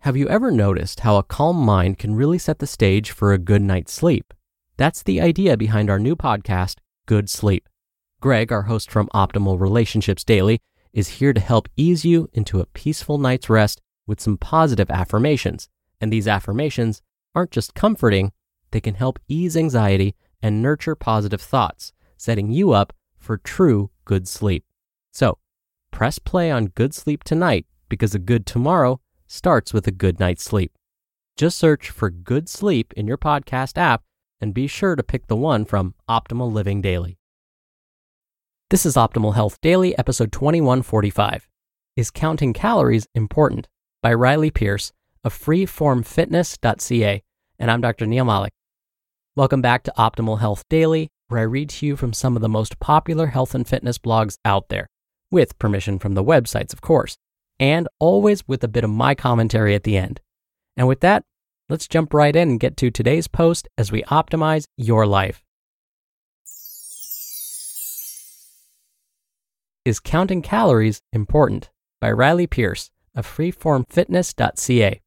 Have you ever noticed how a calm mind can really set the stage for a good night's sleep? That's the idea behind our new podcast, Good Sleep. Greg, our host from Optimal Relationships Daily, is here to help ease you into a peaceful night's rest with some positive affirmations. And these affirmations aren't just comforting, they can help ease anxiety and nurture positive thoughts, setting you up for true good sleep. So, press play on Good Sleep tonight because a good tomorrow starts with a good night's sleep. Just search for Good Sleep in your podcast app and be sure to pick the one from Optimal Living Daily. This is Optimal Health Daily, episode 2145. Is Counting Calories Important? By Riley Pierce of freeformfitness.ca, and I'm Dr. Neil Malik. Welcome back to Optimal Health Daily, where I read to you from some of the most popular health and fitness blogs out there, with permission from the websites, of course, and always with a bit of my commentary at the end. And with that, let's jump right in and get to today's post as we optimize your life. Is Counting Calories Important? By Riley Pierce of freeformfitness.ca.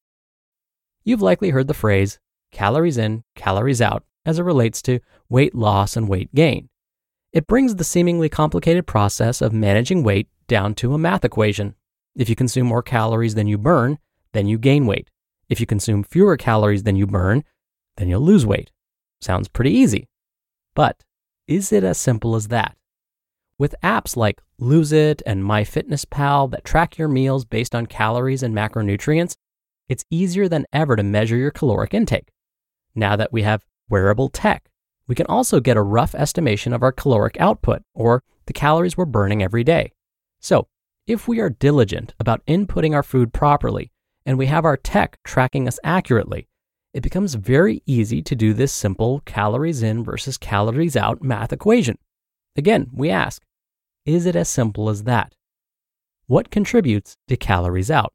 You've likely heard the phrase, calories in, calories out, as it relates to weight loss and weight gain. It brings the seemingly complicated process of managing weight down to a math equation. If you consume more calories than you burn, then you gain weight. If you consume fewer calories than you burn, then you'll lose weight. Sounds pretty easy. But is it as simple as that? With apps like Lose It and MyFitnessPal that track your meals based on calories and macronutrients, it's easier than ever to measure your caloric intake. Now that we have wearable tech, we can also get a rough estimation of our caloric output, or the calories we're burning every day. So, if we are diligent about inputting our food properly, and we have our tech tracking us accurately, it becomes very easy to do this simple calories in versus calories out math equation. Again, we ask, is it as simple as that? What contributes to calories out?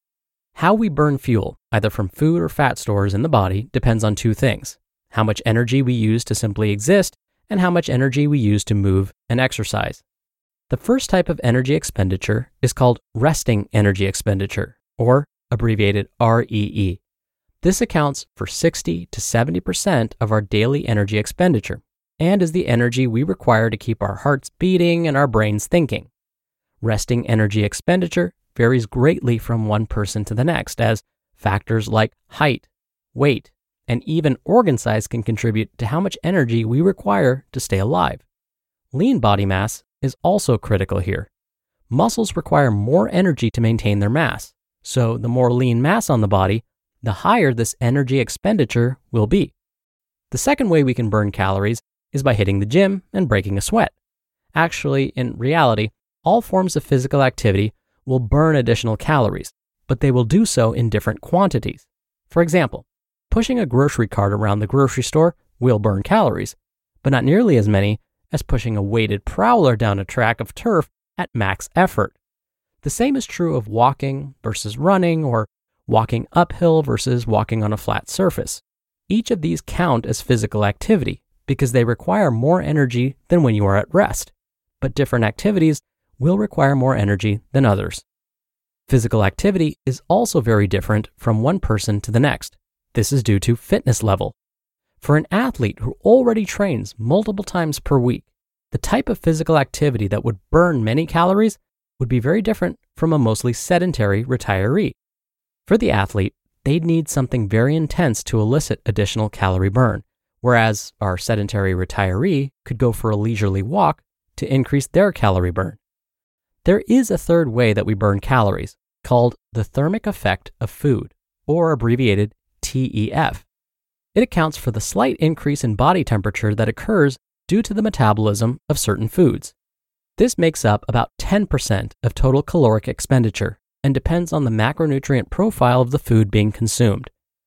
How we burn fuel, either from food or fat stores in the body, depends on two things: how much energy we use to simply exist, and how much energy we use to move and exercise. The first type of energy expenditure is called resting energy expenditure, or abbreviated REE. This accounts for 60 to 70% of our daily energy expenditure, and is the energy we require to keep our hearts beating and our brains thinking. Resting energy expenditure varies greatly from one person to the next, as factors like height, weight, and even organ size can contribute to how much energy we require to stay alive. Lean body mass is also critical here. Muscles require more energy to maintain their mass, so the more lean mass on the body, the higher this energy expenditure will be. The second way we can burn calories is by hitting the gym and breaking a sweat. Actually, in reality, all forms of physical activity will burn additional calories, but they will do so in different quantities. For example, pushing a grocery cart around the grocery store will burn calories, but not nearly as many as pushing a weighted prowler down a track of turf at max effort. The same is true of walking versus running, or walking uphill versus walking on a flat surface. Each of these count as physical activity because they require more energy than when you are at rest, but different activities will require more energy than others. Physical activity is also very different from one person to the next. This is due to fitness level. For an athlete who already trains multiple times per week, the type of physical activity that would burn many calories would be very different from a mostly sedentary retiree. For the athlete, they'd need something very intense to elicit additional calorie burn, whereas our sedentary retiree could go for a leisurely walk to increase their calorie burn. There is a third way that we burn calories, called the thermic effect of food, or abbreviated TEF. It accounts for the slight increase in body temperature that occurs due to the metabolism of certain foods. This makes up about 10% of total caloric expenditure and depends on the macronutrient profile of the food being consumed.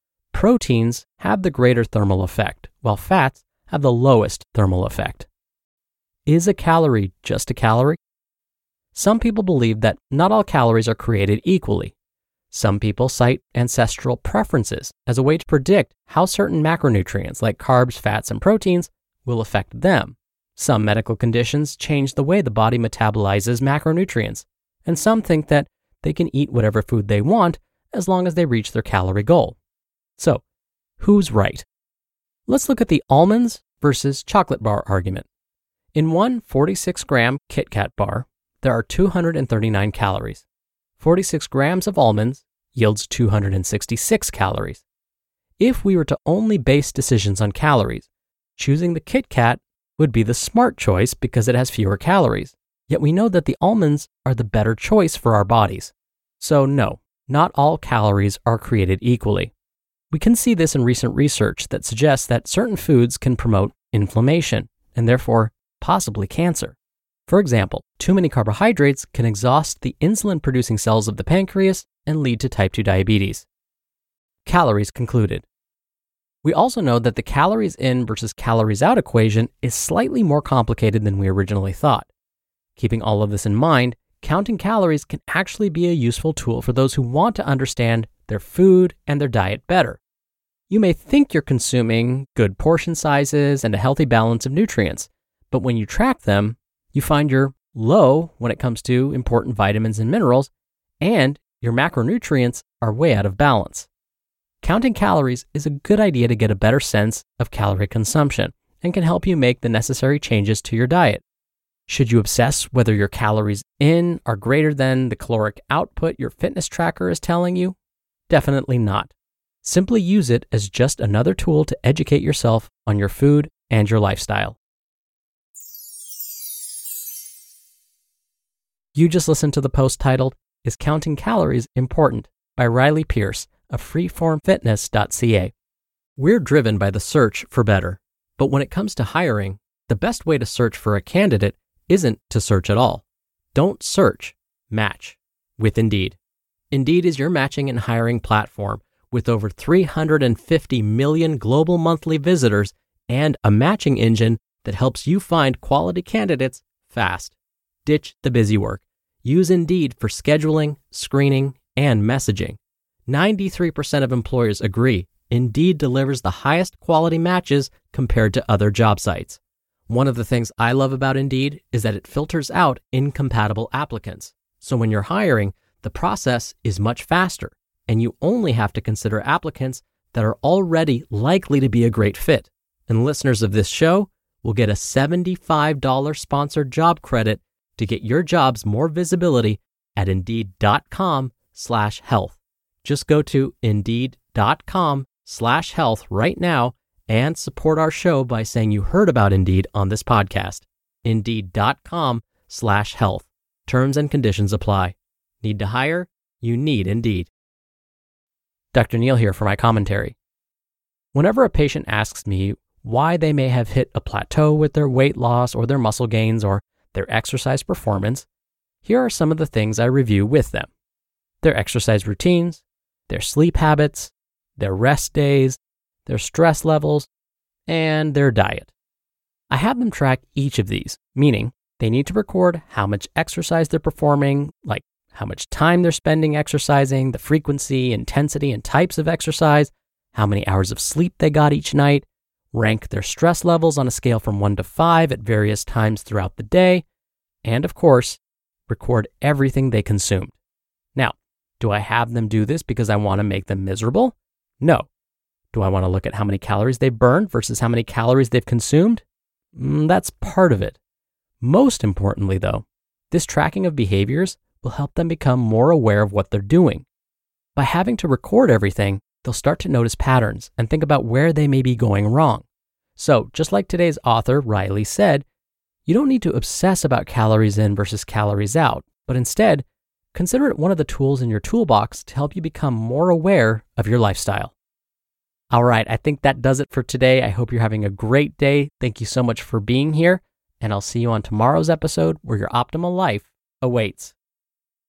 Proteins have the greater thermal effect, while fats have the lowest thermal effect. Is a calorie just a calorie? Some people believe that not all calories are created equally. Some people cite ancestral preferences as a way to predict how certain macronutrients like carbs, fats, and proteins will affect them. Some medical conditions change the way the body metabolizes macronutrients, and some think that they can eat whatever food they want as long as they reach their calorie goal. So, who's right? Let's look at the almonds versus chocolate bar argument. In one 46-gram Kit Kat bar, there are 239 calories. 46 grams of almonds yields 266 calories. If we were to only base decisions on calories, choosing the Kit Kat would be the smart choice because it has fewer calories. Yet we know that the almonds are the better choice for our bodies. So no, not all calories are created equally. We can see this in recent research that suggests that certain foods can promote inflammation and therefore possibly cancer. For example, too many carbohydrates can exhaust the insulin-producing cells of the pancreas and lead to type 2 diabetes. Calories concluded. We also know that the calories in versus calories out equation is slightly more complicated than we originally thought. Keeping all of this in mind, counting calories can actually be a useful tool for those who want to understand their food and their diet better. You may think you're consuming good portion sizes and a healthy balance of nutrients, but when you track them, you find you're low when it comes to important vitamins and minerals, and your macronutrients are way out of balance. Counting calories is a good idea to get a better sense of calorie consumption and can help you make the necessary changes to your diet. Should you obsess whether your calories in are greater than the caloric output your fitness tracker is telling you? Definitely not. Simply use it as just another tool to educate yourself on your food and your lifestyle. You just listened to the post titled, "Is Counting Calories Important?" by Riley Pierce of freeformfitness.ca. We're driven by the search for better, but when it comes to hiring, the best way to search for a candidate isn't to search at all. Don't search, match with Indeed. Indeed is your matching and hiring platform with over 350 million global monthly visitors and a matching engine that helps you find quality candidates fast. Ditch the busy work. Use Indeed for scheduling, screening, and messaging. 93% of employers agree Indeed delivers the highest quality matches compared to other job sites. One of the things I love about Indeed is that it filters out incompatible applicants. So when you're hiring, the process is much faster, and you only have to consider applicants that are already likely to be a great fit. And listeners of this show will get a $75 sponsored job credit to get your jobs more visibility at Indeed.com/health. Just go to Indeed.com/health right now and support our show by saying you heard about Indeed on this podcast. Indeed.com/health. Terms and conditions apply. Need to hire? You need Indeed. Dr. Neal here for my commentary. Whenever a patient asks me why they may have hit a plateau with their weight loss or their muscle gains or their exercise performance, here are some of the things I review with them: their exercise routines, their sleep habits, their rest days, their stress levels, and their diet. I have them track each of these, meaning they need to record how much exercise they're performing, like how much time they're spending exercising, the frequency, intensity, and types of exercise, how many hours of sleep they got each night, rank their stress levels on a scale from 1 to 5 at various times throughout the day, and of course, record everything they consumed. Now, do I have them do this because I want to make them miserable? No. Do I want to look at how many calories they've burned versus how many calories they've consumed? That's part of it. Most importantly, though, this tracking of behaviors will help them become more aware of what they're doing. By having to record everything, they'll start to notice patterns and think about where they may be going wrong. So, just like today's author, Riley, said, you don't need to obsess about calories in versus calories out, but instead, consider it one of the tools in your toolbox to help you become more aware of your lifestyle. All right, I think that does it for today. I hope you're having a great day. Thank you so much for being here, and I'll see you on tomorrow's episode where your optimal life awaits.